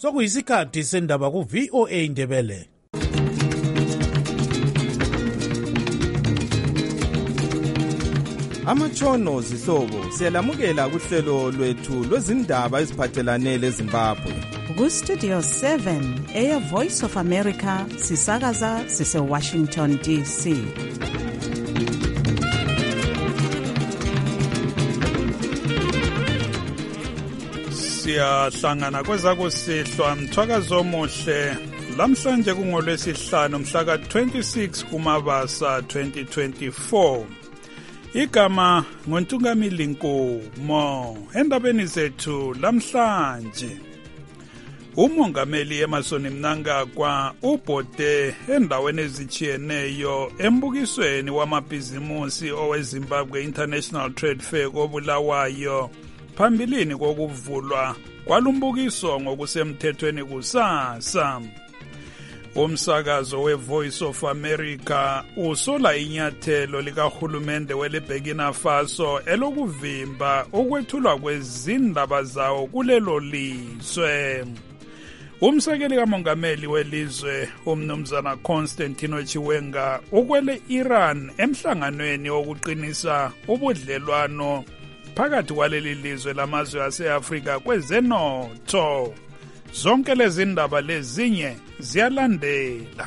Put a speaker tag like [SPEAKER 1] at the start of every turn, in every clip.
[SPEAKER 1] sokuyisikhathi sendaba ku-VOA Indebele.
[SPEAKER 2] Amatshono zihlobo siyalamukela kuhlelo lwethu lwezindaba eziphathelane leZimbabwe.
[SPEAKER 3] Ku-Studio 7 Air Voice of America sisakaza sise-Washington DC.
[SPEAKER 4] Siyahlangana kwezakusihlwa mthwakazo omuhle lamhlanje kungolwesihlanu mhla ka-26 kuMabasa 2024. Igama ngoNtungamili Nkomo. Endabeni zethu lamhlanje, umongameli Emmerson Mnangagwa ubhode endaweni ezitshiyeneyo embukisweni wamabhizimusi oweZimbabwe International Trade Fair koBulawayo phambilini kokuvulwa kwalumbukiso ngokusemthethweni kusasa. Umsakazo weVoice of America usola inyathelo likahulumende weBurkina Faso elokuvimba ukwethulwa kwezindaba zawo kulelo lizwe. Umsekeli kamongameli welizwe umnumzana Constantino Chiwenga ukwele Iran emhlanganweni wokuqinisa ubudlelwano phakathi kwaleli lizwe lamazwe ase-Afrika kwezenotho. Zonke lezi ndaba lezinye ziyalandela.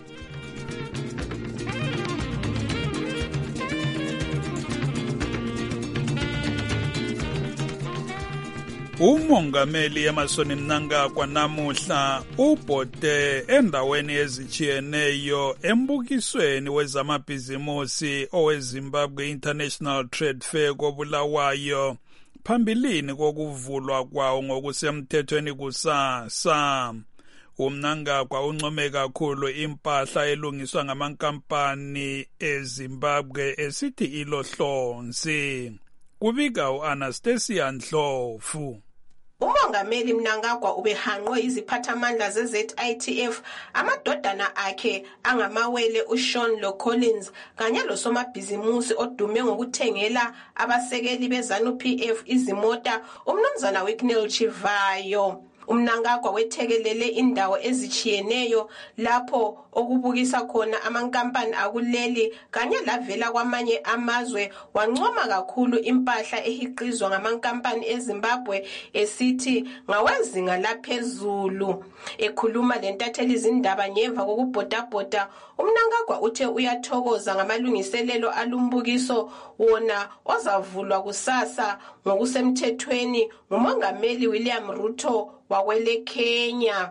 [SPEAKER 4] Umongameli Emmerson Mnangagwa namuhla ubhode endaweni ezitshiyeneyo embukisweni wezamabhizimusi oweZimbabwe International Trade Fair koBulawayo phambilini kokuvulwa kwawo ngokusemthethweni kusasa. UMnangagwa uncome kakhulu impahla elungiswa ngamankampani eZimbabwe esithi ilohlonzi. Kubika u-Anastasia Ndlovu.
[SPEAKER 5] Umongameli Mnangagwa ubehanqwe iziphathamandla ze-ZITF, amadodana akhe angamawele uSean Lo-Collins kanye losomabhizimusi odume ngokuthengela abasekeli beZANU-PF izimota umnumzana Wicknell Chivayo. Umnangagwa wethekelele indawo ezitshiyeneyo lapho okubukisa khona amankampani akuleli kanye lavela kwamanye amazwe, wancoma kakhulu impahla ehiqizwa ngamankampani eZimbabwe esithi ngawezinga laphezulu. Ekhuluma lentatheli izindaba ngemva kokubhodabhoda, uMnangagwa uthe uyathokoza ngamalungiselelo alumbukiso wona ozavulwa kusasa ngokusemthethweni ngumongameli William Ruto wakwele Kenya.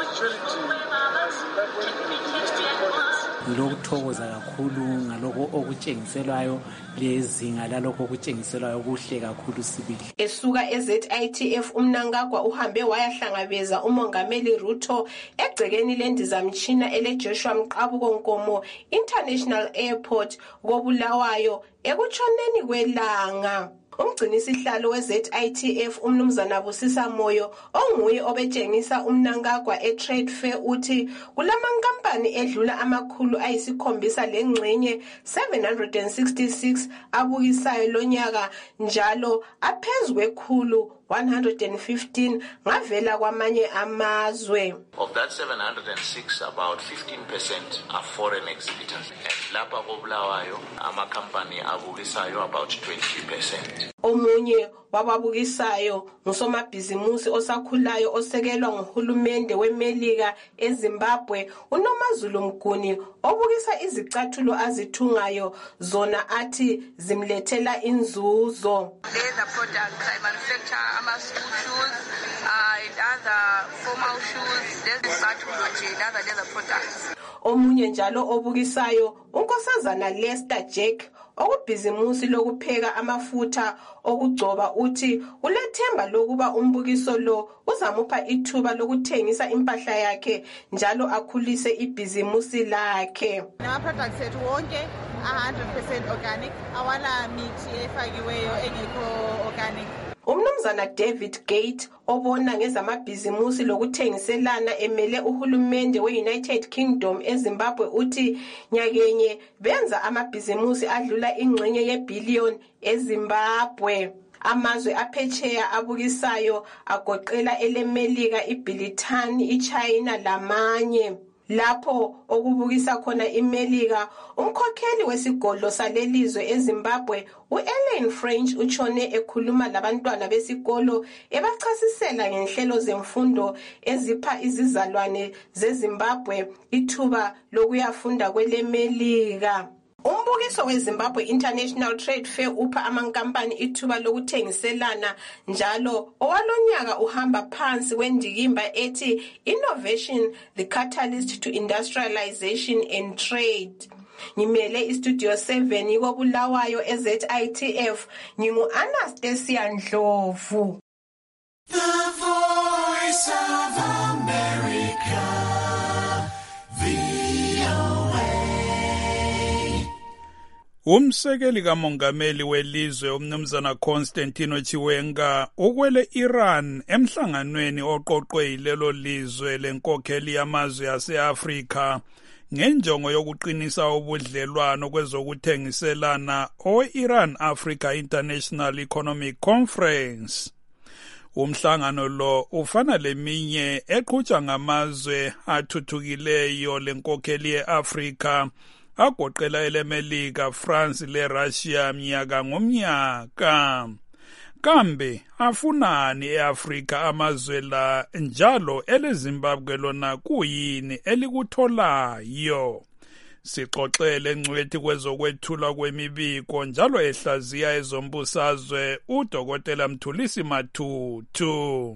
[SPEAKER 6] Ngilokuthokoza kakhulu ngalokho okutshengiselwayo lezinga lalokho okutshengiselwayo kuhle kakhulu sibili.
[SPEAKER 5] Esuka eZITF uMnangagwa uhambe wayahlangabeza umongameli Ruto egcekeni lendizamtshina eleJoshua Mqabuko Nkomo International Airport koBulawayo ekutshoneni kwelanga. Umgcinisihlalo we-ZITF umnumzana Busisa Moyo onguye obetshengisa uMnangagwa e-Trade Fair uthi kulamankampani edlula amakhulu ayisikhombisa lengxenye 766 abukisayo lonyaka, njalo aphezu kwekhulu 115 ngavela kwamanye amazwe.
[SPEAKER 7] Of that 706, about 15% are foreign exhibitors. And lapha koBulawayo amakampani abukisayo about 20%.
[SPEAKER 5] Omunye wababukisayo ngusomabhizimusi osakhulayo osekelwa nguhulumende weMelika eZimbabwe uNomazulu Mguni obukisa izicathulo azithungayo zona athi zimlethela inzuzo.
[SPEAKER 8] Leather products, I manufacture school shoes and other formal shoes, other leather products.
[SPEAKER 5] Omunye njalo obukisayo unkosazana Lester Jack okubhizimusi lokupheka amafutha okugcoba uthi ulethemba lokuba umbukiso lo uzamupha ithuba lokuthengisa impahla yakhe njalo akhulise ibhizimusi lakhe.
[SPEAKER 8] Nama products ethu wonke 100% organic, awala mithi efakiweyo engekho organic.
[SPEAKER 5] Umnumzana David Gate obona ngezamabhizimusi lokuthengiselana emele uhulumende we-United Kingdom eZimbabwe uthi nyakenye benza amabhizimusi adlula ingxenye ye-billion eZimbabwe. amazwe aphetsheya abukisayo agoqela elemelika, iBrithani, iChina lamanye. Lapho okubukisa khona iMelika, umkhokheli wesigodlo salelizwe eZimbabwe uElane French utshone ekhuluma labantwana besikolo ebachasisela ngenhlelo zemfundo ezipha izizalwane zeZimbabwe ithuba lokuyafunda kwelemelika. Umbukiso weZimbabwe International Trade Fair upha amankampani ithuba lokuthengiselana njalo owalonyaka uhamba phansi kwendikimba ethi Innovation, the Catalyst to Industrialization and Trade. Ngimele iStudio 7 yikoBulawayo eZITF, ngingu-Anastasia Ndlovu.
[SPEAKER 9] The Voice of America,
[SPEAKER 4] Umsekeli kamongameli welizwe umnumzana Constantino Chiwenga ukwele Iran emhlanganweni oqoqwe yilelo lizwe lenkokheli yamazwe ase-Afrika ngenjongo yokuqinisa ubudlelwano kwezokuthengiselana o-Iran Africa International Economic Conference. Umhlangano lo ufana leminye eqhutshwa ngamazwe athuthukileyo lenkokheli ye-Afrika agoqela elemelika, France leRussia mnyaka ngomnyaka. Kambe afunani eAfrika amazwe la njalo eleZimbabwe lona kuyini elikutholayo? Sixoxele ngcwethi kwezokwethula kwemibiko njalo ehlaziya ezombusazwe uDokotela Mthulisi Matutu.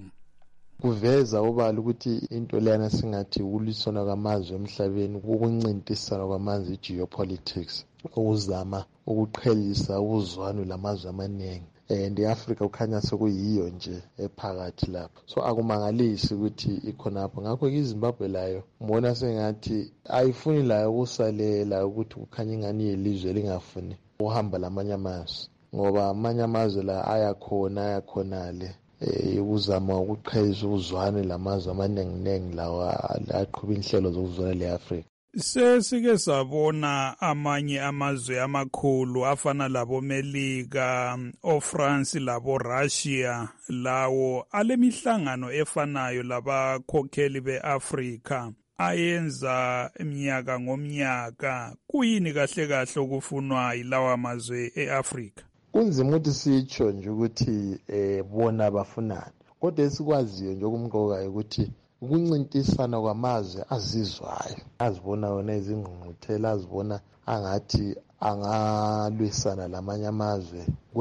[SPEAKER 10] Kuveza ubala ukuthi into lena singathi ukulwisana kwamazwe emhlabeni ukuncintisana kwamazwe geopolitics ukuzama ukuqhelisa ubuzwano lamazwe amaningi and iAfrica ukhanya sekuyiyo nje ephakathi lapho. So akumangalisi ukuthi ikhonapho. Ngakho iZimbabwe layo mbona sengathi ayifuni layo ukusalela ukuthi kukhanya ingani yelizwe lingafuni uhamba lamanye amazwe, ngoba amanye amazwe la ayakhonale ukuzama ukuqhelisa ubuzwane lamazwe amanenginengi lawa aqhuba inhlelo zokuzwana le-Afrika.
[SPEAKER 4] Sesike sabona amanye amazwe amakhulu afana laboMelika, oFrance laboRussia lawo alemihlangano efanayo labakhokheli beAfrika ayenza iminyaka ngomnyaka. Kuyini kahle kahle okufunwa yilawa mazwe eAfrika?
[SPEAKER 10] Kunzima ukuthi sitsho nje ukuthi bona bafunani, kodwa esikwaziyo nje okumqokayo ukuthi ukuncintisana kwamazwe azizwayo, azibona wona izingqungquthela, azibona angathi angalwisana lamanye amazwe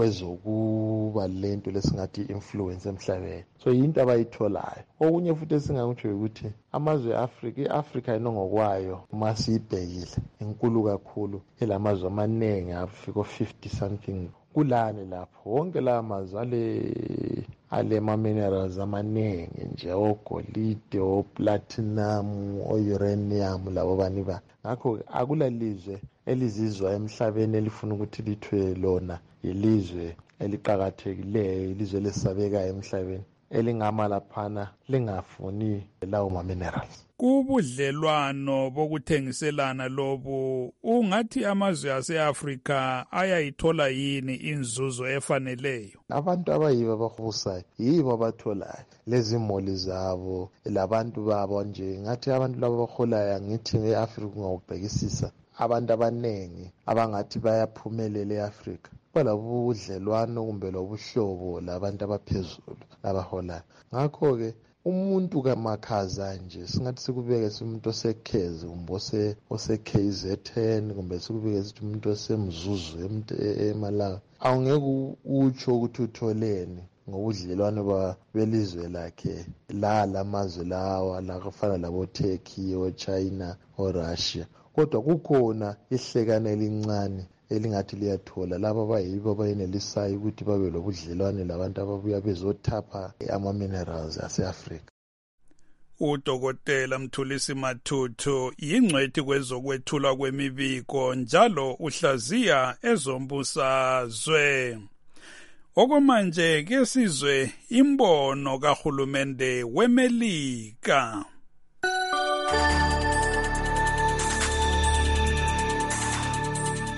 [SPEAKER 10] kwezokuba lento lesingathi influence emhlabeni. So yinto abayitholayo. Okunye futhi esingakutsho ukuthi amazwe eAfrika, iAfrika inongokwayo uma siyibhekile inkulu kakhulu, elamazwe amanengi afika 50 something. Kulani lapho wonke la mazwe ale ma-minerals amaningi nje, ogolide, o-platinum, o-uranium, labo bani ba. Ngakho akulalizwe elizizwa emhlabeni elifuna ukuthi lithwe lona yilizwe eliqakathekileyo, ilizwe lesabekayo emhlabeni elingama laphana lingafuni lawo ma-minerals.
[SPEAKER 4] Kubudlelwano bokuthengiselana lobu ungathi amazwe ase-Afrika ayayithola yini inzuzo efaneleyo?
[SPEAKER 10] Abantu abayibo abahubusayo yibo abatholayo lezi moli zabo labantu babo nje. Ngathi abantu labo abaholayo ngithi e-Afrika ungawubhekisisa abantu abanengi abangathi bayaphumelela e-Afrika balabo budlelwano kumbe lobuhlobo labantu abaphezulu abaholayo. Ngakho-ke umuntu kamakhaza nje singathi sikubeke umuntu osekhezi kumbe ose-KZN kumbe sikubeke sithi umuntu osemzuzu eMalawi, awungeke utsho ukuthi utholeni ngobudlelwano belizwe lakhe lamazwe lawa lakufana labo-Turkey, o-China, o-Russia. Kodwa kukhona ihlekana elincane elingathi liyathola laba abayibo abayenelisayo ukuthi babe lobudlelwane labantu ababuya bezothapha ama-minerals ase-Afrika.
[SPEAKER 4] uDokotela Mthulisi Matutu yingcwethi kwezokwethula kwemibiko njalo uhlaziya ezombusazwe. Okwamanje ke sizwe imbono kahulumende weMelika.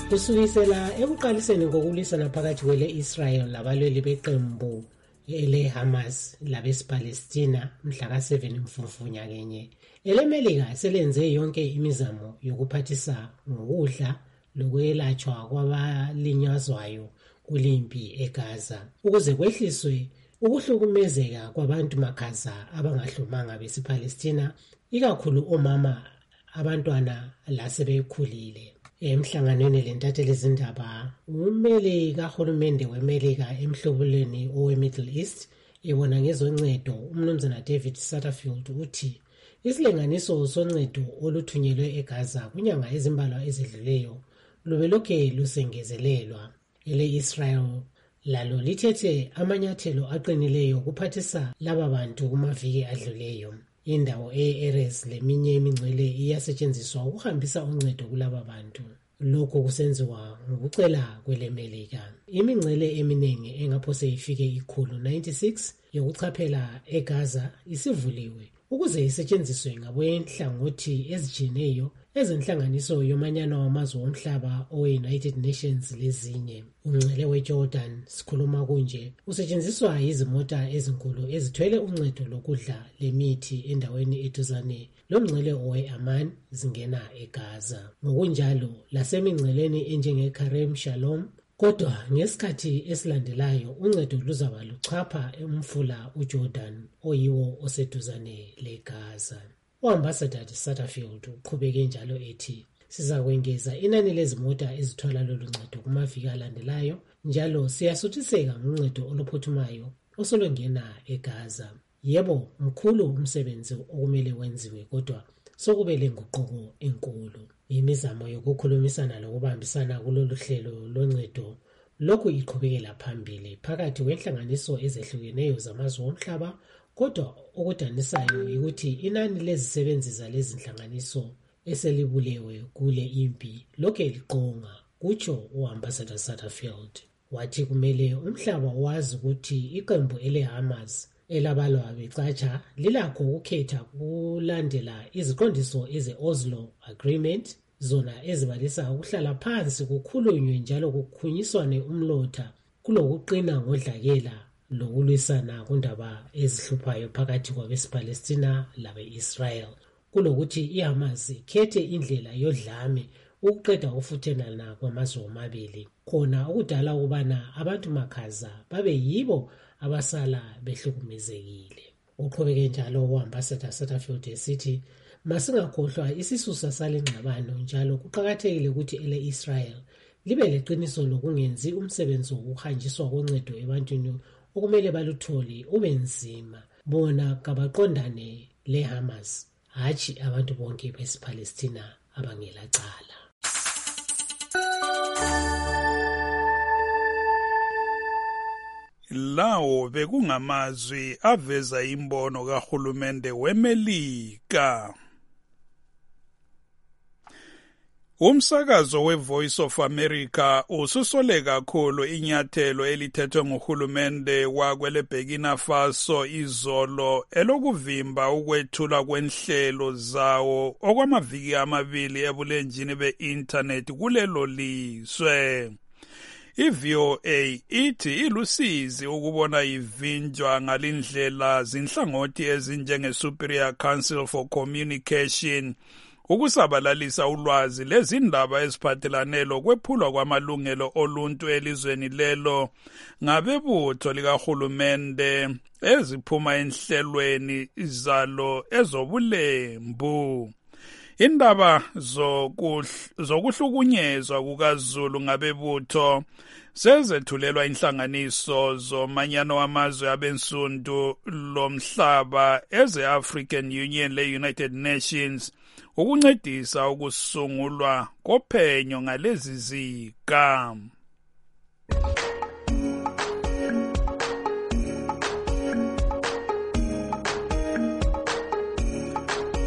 [SPEAKER 11] kusukisela ekuqaliseni kokulwisana phakathi kwele-Israel labalweli beqembu ele-Hamas labesi-Palestina mhla ka-7 Mfumfu nyakenye, ele-Melika selenze yonke imizamo yokuphathisa ngokudla lokwelatshwa kwabalinyazwayo kulimpi eGaza ukuze kwehliswe ukuhlukumezeka kwabantu makhaza abangahlomanga besi-Palestina, ikakhulu omama, abantwana lasebekhulile. Emhlanganweni lentatheli zindaba, ummeli kahulumende weMelika emhlobelweni owe-Middle East ebona ngezoncedo umnumzana David Satterfield uthi isilinganiso soncedo oluthunyelwe eGaza kunyanga ezimbalwa ezidluleyo lubelokhe lusengezelelwa. Ele-Israel lalo lithethe amanyathelo aqinileyo kuphathisa laba bantu kumaviki adluleyo. Indawo e-Erez leminye imingcele iyasetshenziswa ukuhambisa uncedo kulaba bantu. Lokho kusenziwa ngokucela kweleMelika. Imingcele eminingi engaphose ifike 196 yokuchaphela eGaza isivuliwe ukuze isetshenziswe ngabenhlangothi ezijineyo ezenhlanganiso yomanyano wamazwe omhlaba owe-United Nations lezinye. Umngcele weJordan, sikhuluma kunje, usetshenziswa yizimota ezinkulu ezithwele uncedo lokudla lemithi endaweni eduzane lomngcele owe-Amman zingena eGaza. Ngokunjalo lasemingceleni enjenge-Karem Shalom. Kodwa ngesikhathi esilandelayo uncedo luzaba luchapha umfula uJordan oyiwo oseduzane leGaza. U-Ambassador Satterfield uqhubeke njalo ethi sizakwengeza inani lezimota ezithwala lolu ncedo kumaviki alandelayo, njalo siyasuthiseka ngoncedo oluphuthumayo osolungena eGaza. Yebo, mkhulu umsebenzi okumele wenziwe, kodwa sokube lenguquko enkulu. Imizamo yokukhulumisana lokubambisana kulolu hlelo loncedo lokhu iqhubekela phambili phakathi kwenhlanganiso ezehlukeneyo zamazwe omhlaba, kodwa okudanisayo ukuthi inani lezisebenzi zalezi zinhlanganiso eselibulewe kule impi lokhe liqonga, kutsho u-Ambassador Satterfield. Wathi kumele umhlaba wazi ukuthi iqembu ele-Hamas elabalwa becatsha lilakho ukukhetha kulandela iziqondiso eze-Oslo Agreement, zona ezibalisa ukuhlala phansi kukhulunywe njalo kukhunyiswane umlotha kulokuqina ngodlakela lokulwisana kundaba ezihluphayo phakathi kwabesi-Palestina labe-Israel, kulokuthi iHamas ikhethe indlela yodlame ukuqeda ukufuthelana kwamazwe omabili, khona ukudala ukubana abantu makhaza babe yibo abasala behlukumezekile. Uqhubeke njalo u-Ambassador Satterfield esithi masingakhohlwa isisusa sale ngxabano, njalo kuqakathekile ukuthi ele-Israel libe leqiniso lokungenzi umsebenzi wokuhanjiswa koncedo ebantwini okumele baluthole ube nzima. Bona kabaqondane le-Hamas, hatshi abantu bonke besi-Palestina abangelacala.
[SPEAKER 4] Lawo bekungamazwi aveza imbono kahulumende weMelika. Umsakazo weVoice of America ususole kakhulu inyathelo elithethwe nguhulumende wakwele Burkina Faso izolo elokuvimba ukwethula kwenhlelo zawo okwamaviki amabili ebulenjini be-internet kulelo lizwe. I-VOA ithi ilusizi ukubona ivinjwa ngalindlela zinhlangothi ezinjenge-Superior Council for Communication ukusabalalisa ulwazi lezindaba eziphathelane lokwephulwa kwamalungelo oluntu elizweni lelo ngabebutho likahulumende eziphuma enhlelweni zalo ezobulembu. Indaba zokuhlukunyezwa kukaZulu ngabebutho sezethulelwa inhlanganiso zomanyano wamazwe abensundu lomhlaba eze-African Union le-United Nations ukuncedisa ukusungulwa kophenyo ngalezi ziga.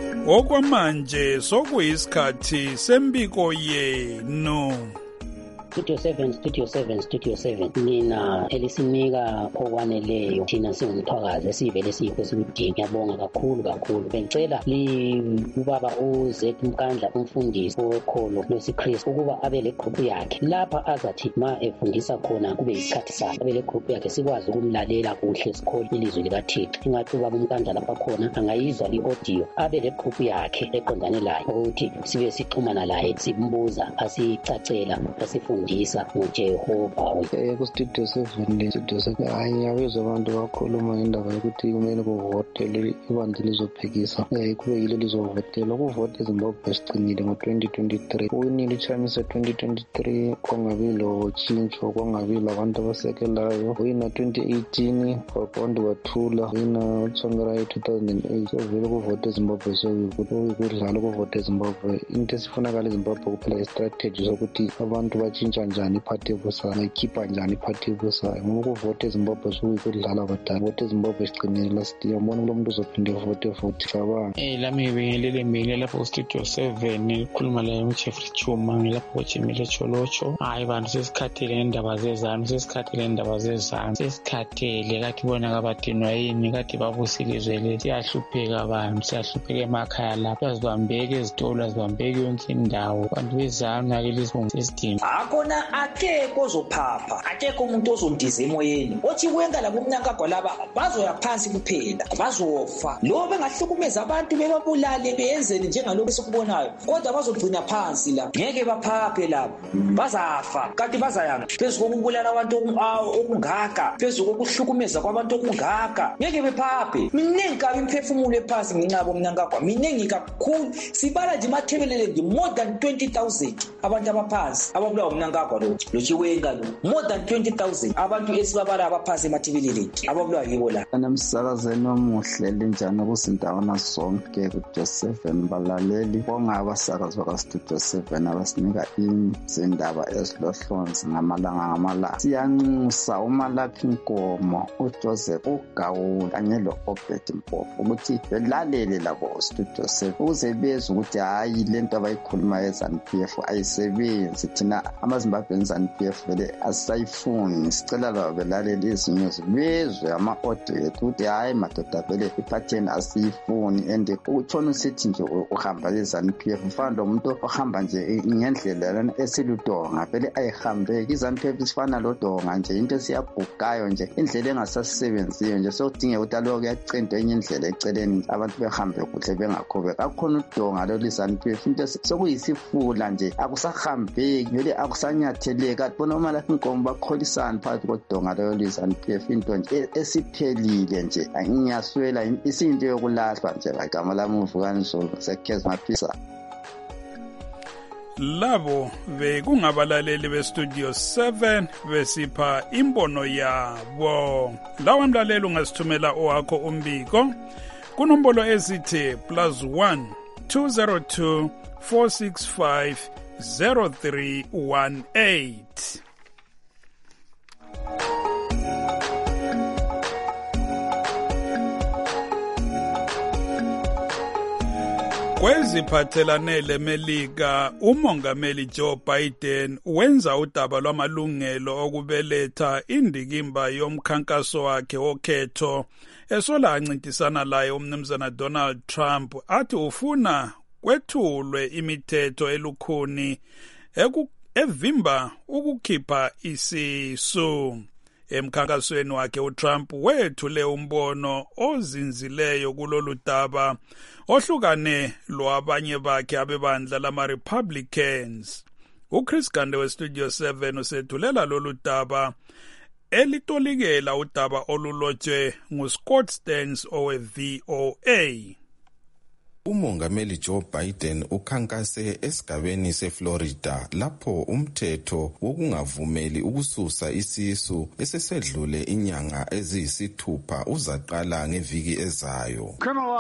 [SPEAKER 4] Okwamanje sokuyisikhathi sembiko yenu.
[SPEAKER 12] Studio 7 nina elisinika okwaneleyo thina singumthwakazi esivele siyikho sikudinga. Ngiyabonga kakhulu. Bengicela ubaba uZ Mkandla umfundisi okholo lwesiKristu ukuba abe le group yakhe lapha azathi ma efundisa khona kube isikhathi sakhe abe le group yakhe sikwazi ukumlalela kuhle sikhole ilizwi likaThixo. Ingathi ubaba uMkandla lapha khona angayizwa li-audio abe le group yakhe eqondane layo ukuthi sibe sixhumana laye simbuza asicacela asifundisa ngoJehova.
[SPEAKER 13] Ku-Studio 7 hayi ngiyabezwa abantu bakhuluma ngendaba yokuthi kumele kuvotele ibandla lizophikisa kube yilo lizovotelwa. Ukuvota eZimbabwe sicinile ngo-2023 uwinile iChamisa 2023 kwangabi lotshintsho kwangabi labantu abasekelayo. Wina 2018 kwabantu bathula, wina uTsvangirai 2008. So vele ukuvota eZimbabwe sekudlala ukuvota eZimbabwe. Into esifunakala eZimbabwe kuphela istrategy sokuthi abantu batshintsha njani iphathi ebusayo bayikhipha njani iphathi ebusayo. Ngoba ukuvota eZimbabwe sekudlala badala. Ukuvota eZimbabwe sicinile last year mbona kulo muntu uzophinde vote futhi cabanga.
[SPEAKER 14] Lami bingelele mina lapho ku-Studio 7 khuluma la uJeffrey Chuma ngilapho koJimile Cholocho. Hayi bantu sesikhathele ngendaba zezanu sesikhathele kathi bona kabadinwa yini kathi babusile izwe siyahlupheka abantu siyahlupheka emakhaya lapho azibambeke ezitolo azibambeke yonke indawo abantu bezanu nakelizibongo sesidingo
[SPEAKER 15] akona akekho ozophapha akekho umuntu ozondiza emoyeni othi kwenza labo mnyankagwa laba bazoya phansi kuphela bazofa lo bengahlukumeza abantu bebabulale beyenzeni njengalokho esikubonayo kodwa bazogcina phansi la ngeke baphaphe labo bazafa kanti bazayanga phezu kokubulala abantu okungaka phezu kokuhlukumeza kwabantu okungaka ngeke bephaphe. Miningi kabi imphefumulo ephansi nginqabo mnyankagwa miningi kakhulu sibala nje mathebelele nje more than 20,000 abantu abaphansi ababulawa umnyankagwa lo Chiwenga lo more than 20,000 abantu esibabala abaphansi emathebelele ababulawa yibo la.
[SPEAKER 16] Namsakazeni omuhle linjani kuzindawana zonke ku-Studio 7 balaleli bongaba sakazi baka-Studio 7 abasinika izindaba ezilohlonzi ngamalanga siyanxusa uMalaphi Nkomo uJoseph uGawule kanye lo-Obed Mpofu ukuthi belalele labo Studio 7 ukuze bezwe ukuthi hayi lento abayikhuluma eZANU-PF ayisebenzi thina amaZimbabwe eZANU-PF vele asayifuni sicela labo belalele izinyuzi bezwe ama-audio ethu ukuthi hayi madoda vele iphatheni asiyifuni and utshona usithi nje uhamba eZANU-PF ufana lomuntu ohamba nje ngendlela lana esiludonga vele ayihambeki iZANU-PF isifana lodonga nje into esiyabhukayo nje indlela engasasisebenziyo nje sokudinga ukuthi aloku kuyacintwa enye indlela eceleni abantu behambe kuhle bengakhobeka akhona udonga lo iZANU-PF into sokuyisifula nje akusahambeki vele akusanyatheleka bona uMalaphi Nkomo bakholisana phakathi kodonga lo iZANU-PF into nje esiphelile nje ngiyaswela isinto yokulahlwa nje igama lami uVukani Zulu seKhez Maphisa.
[SPEAKER 4] Labo bekungabalaleli beStudio 7 besipha imbono yabo. Lawa mlaleli ungasithumela owakho umbiko kunombolo ezithi +1 202 465 0318. Kweziphathelane leMelika, umongameli Joe Biden wenza udaba lwamalungelo okubeletha indikimba yomkhankaso wakhe wokhetho esola ancintisana laye umnumzana Donald Trump athi ufuna kwethulwe imithetho elukhuni evimba ukukhipha isisu. Emkhankasweni wakhe uTrump wethule umbono ozinzileyo kulolu daba ohlukane lwabanye bakhe abebandla lama-Republicans. uChris Gande weStudio 7 usethulela lolu daba elitolikela udaba olulotshwe nguScott Stearns owe-VOA.
[SPEAKER 17] Umongameli Joe Biden ukhankase esigabeni seFlorida lapho umthetho wokungavumeli ukususa isisu esesedlule inyanga eziyisithupha uzaqala ngeviki ezayo.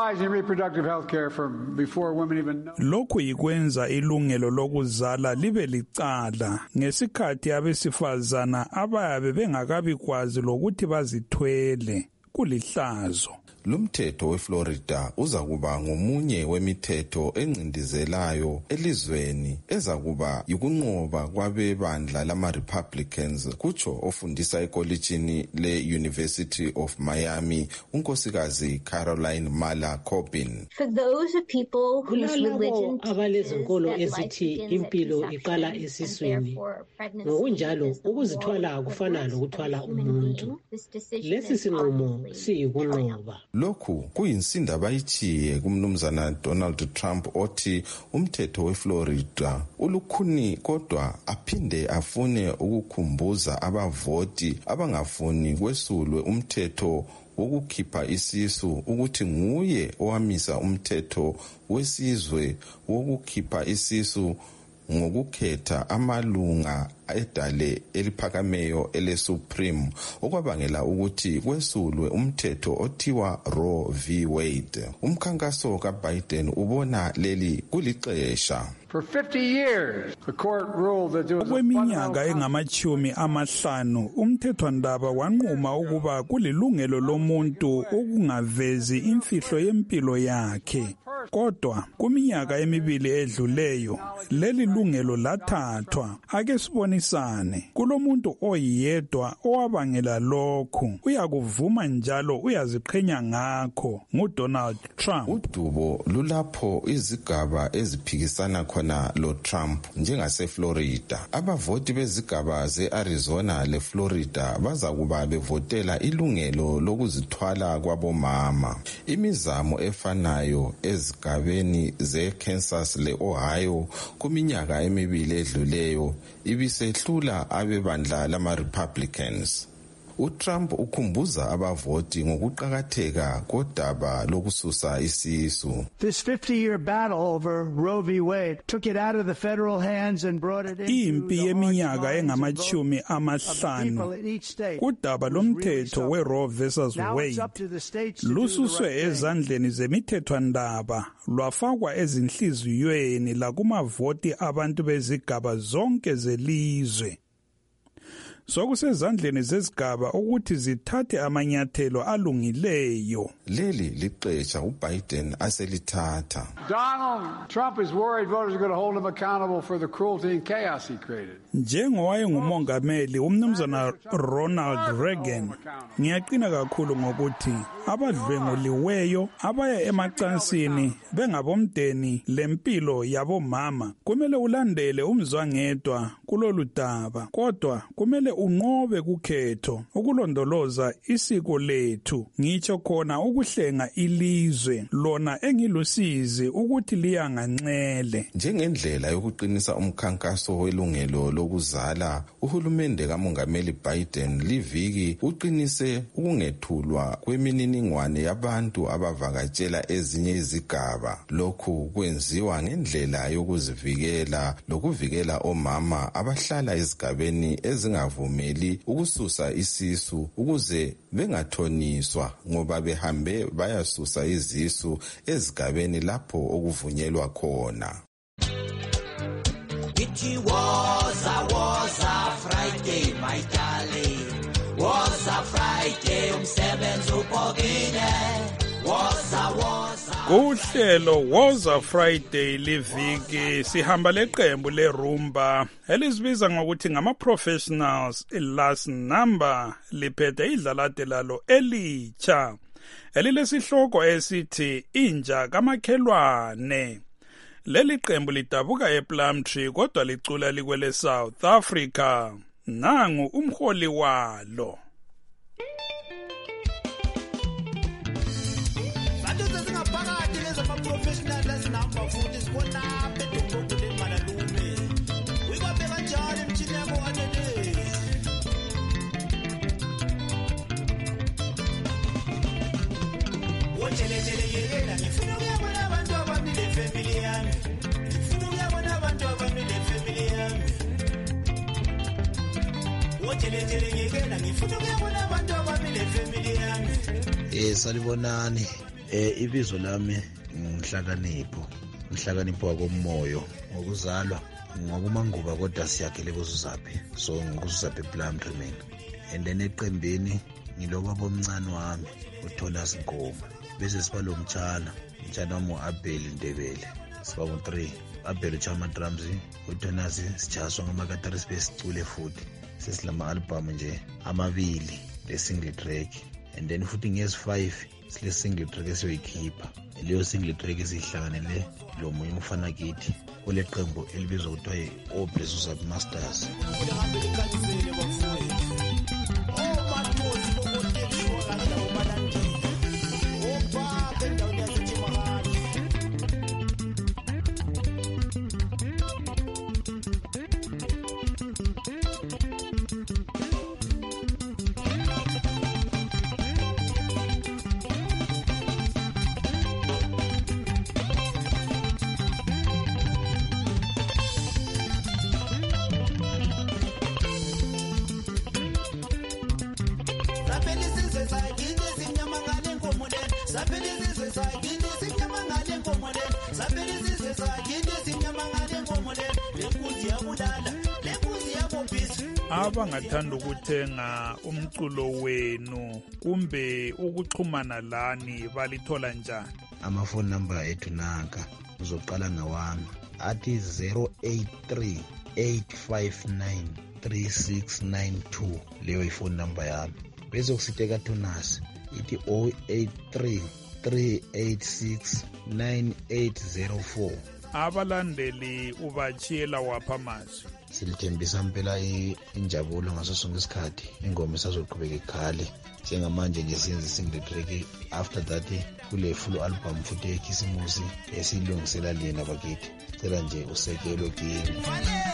[SPEAKER 4] Lokhu yikwenza ilungelo lokuzala libe licala ngesikhathi abesifazana abayabe bengakabi kwazi lokuthi bazithwele kulihlazo.
[SPEAKER 17] Lumthetho weFlorida uzakuba ngomunye wemithetho encindizelayo elizweni ezakuba yikunqoba kwabebandla lama-Republicans, kutsho ofundisa ekolitshini le-University of Miami, unkosikazi Caroline Mala Corbin.
[SPEAKER 11] Kulabo abalezinkolo ezithi impilo iqala esiswini, ngokunjalo ukuzithwala kufana lokuthwala umuntu. Lesi sinqumo siyikunqoba.
[SPEAKER 17] Lokhu kuyinsinda bayitshiye kumnumzana Donald Trump othi umthetho weFlorida ulukhuni, kodwa aphinde afune ukukhumbuza abavoti abangafuni kwesulwe umthetho wokukhipha isisu ukuthi nguye owamisa umthetho wesizwe wokukhipha isisu ngokukhetha amalunga edale eliphakameyo ele-Supreme, okwabangela ukuthi kwesulwe umthetho othiwa Roe v. Wade. Umkhankaso kaBiden ubona leli kulixesha.
[SPEAKER 4] Okweminyaka engamachumi amahlanu umthethwandaba wanquma ukuba kulilungelo lomuntu ukungavezi imfihlo yempilo yakhe. Kodwa kuminyaka emibili edluleyo leli lungelo lathathwa. Ake sibonisane, kulomuntu oyedwa owabangela lokhu, uyakuvuma njalo uyaziqhenya ngakho, nguDonald Trump.
[SPEAKER 17] Udubo lulapho izigaba eziphikisana khona lo-Trump njengaseFlorida. Abavoti bezigaba ze-Arizona leFlorida bazakuba bevotela ilungelo lokuzithwala kwabomama. Imizamo efanayo ezigabeni ze-Kansas le-Ohio kuminyaka emibili edluleyo ibisehlula abebandla lama-Republicans. uTrump ukhumbuza abavoti ngokuqhakatheka kodaba lokususa isisu.
[SPEAKER 18] This 50-year battle over Roe v. Wade took it out of the federal hands and brought it into
[SPEAKER 4] the iminyaka engamachumi amahlanu kudaba lomthetho weRoe versus Wade lususwe ezandleni zemithethwandaba lwafakwa ezinhliziyweni lakumavoti abantu bezigaba zonke zelizwe. Sokusezandleni zezigaba ukuthi zithathe amanyathelo alungileyo.
[SPEAKER 17] Leli liqesha uBiden aselithatha.
[SPEAKER 19] Donald Trump is worried voters are going to hold him accountable for the cruelty and chaos he created.
[SPEAKER 4] Njengowayengumongameli umnumzana Ronald Reagan, ngiyaqina kakhulu ngokuthi abadlwenguliweyo abaya emacansini bengabomdeni lempilo yabomama kumele ulandele umzwangedwa kulolu daba, kodwa kumele unqobe kukhetho ukulondoloza isiko lethu, ngitsho khona ukuhlenga ilizwe lona engilusizi ukuthi liyanganxele.
[SPEAKER 17] Njengendlela yokuqinisa umkhankaso welungelo lokuzala, uhulumende kamongameli Biden liviki uqinise ukungethulwa kwemininingwane yabantu abavakatshela ezinye izigaba. Lokhu kwenziwa ngendlela yokuzivikela lokuvikela omama abahlala ezigabeni ezingavumeli ukususa isisu ukuze bengathoniswa ngoba behambe bayasusa izisu ezigabeni lapho okuvunyelwa khona.
[SPEAKER 9] It was a Friday, my darling. Was a Friday, umsebenzi ubhokile. Was a
[SPEAKER 4] Kuhlelo was a Friday liviki sihamba leqembu lerumba elizibiza ngokuthi ngama-professionals last number liphethe idlalade lalo elitsha elilesihloko esithi inja kamakhelwane. Leli qembu lidabuka ePlumtree kodwa licula likwele South Africa. Nangu umholi walo.
[SPEAKER 20] Salibonani, ibizo lami ngihlakanipho wakomoyo ngokuzalwa ngokumanguba kodwa siyakhele kusuzaphi, so ngikuzuzaphi Plumtree mina, and then eqembini ngilobaba omncane wami uTholas Ngoma, bese siba lo mtshana wami u-Abel Ndebele, siba ngo-3. Abel utsha ama-drums, uThonas sijaswa ngamakatari sibe sicule futhi. Sesilama-album nje amabili le-single track, and then futhi ngezi-5 sile-single track esiyoyikhipha. Leyo single track esiyihlanganele lo munye umfana kithi kule qembu elibizwa kuthiwa yi-Obless Up Masters.
[SPEAKER 4] Abangathanda ukuthenga umculo wenu kumbe ukuxhumana lani balithola njani?
[SPEAKER 20] Amafoni number ethu nanka, uzoqala ngawami athi 083 859 3692, leyo ifoni number yami. Bese kusiteka Thonas ithi 083 386 9804.
[SPEAKER 4] Abalandeli ubachiyela wapha amazwi?
[SPEAKER 20] Silithembisa mpela injabulo ngaso sonke isikhathi, ingoma isazoqhubeka ikhale. Njengamanje nje siyenza single track, after that kule full album futhi ekhisimusi esilungisela lena bakithi. Cela nje usekelo kini.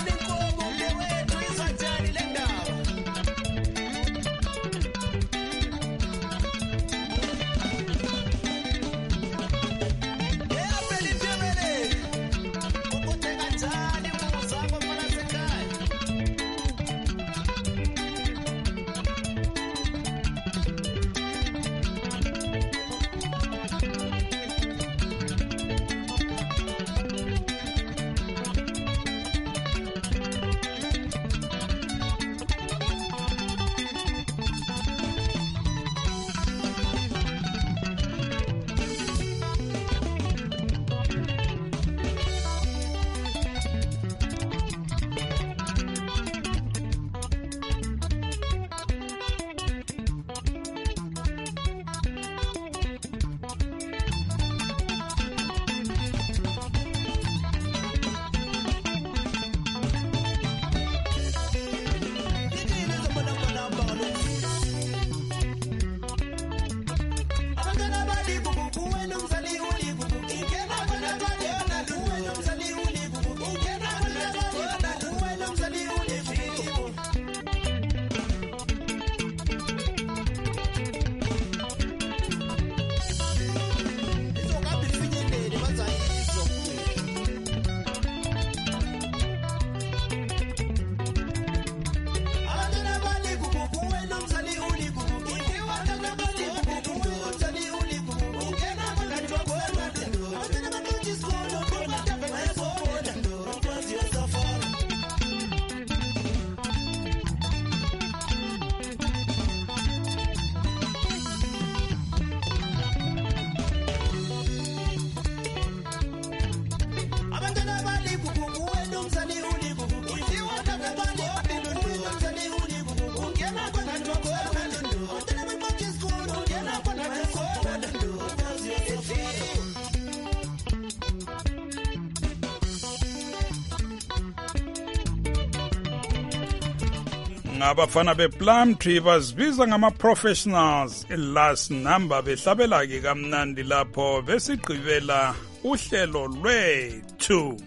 [SPEAKER 4] Ngabafana bePlumtree bazibiza ngama-professionals. Last number behlabela-ke kamnandi lapho besigqibela uhlelo lwethu.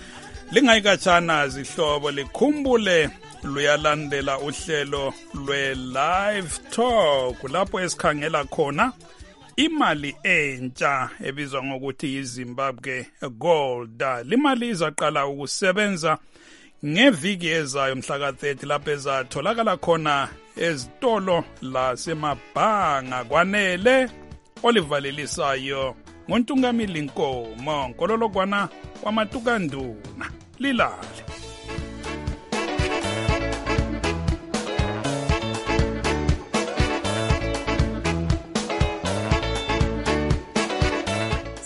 [SPEAKER 4] Lingayikatshana zihlobo likhumbule luyalandela uhlelo lwe-live talk lapho esikhangela khona imali entsha ebizwa ngokuthi yiZimbabwe Gold. Limali izaqala ukusebenza ngeviki ezayo mhla ka-30 lapho ezatholakala khona ezitolo lasemabhanga. Kwanele olivalelisayo ngontungamili Nkomo Nkololokwana kwamatukanduna lilale.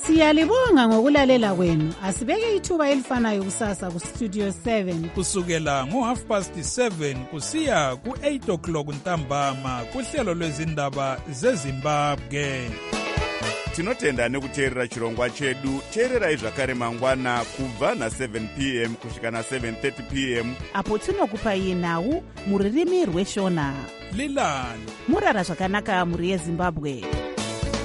[SPEAKER 3] Siyalibonga ngokulalela kwenu. Asibeke ithuba elifanayo kusasa kuStudio 7
[SPEAKER 4] kusukela ngo7:30 kusiya ku8 o'clock ntambama kuhlelo lwezindaba zeZimbabwe.
[SPEAKER 21] Tinotenda nekuteerera chirongwa chedu. Teererai zvakare mangwana kubva na7 p.m. kusvika na7:30 p.m.
[SPEAKER 3] apo tinokupai nhau muririmi rweshona.
[SPEAKER 4] Lilani
[SPEAKER 3] murara zvakanaka muri yeZimbabwe.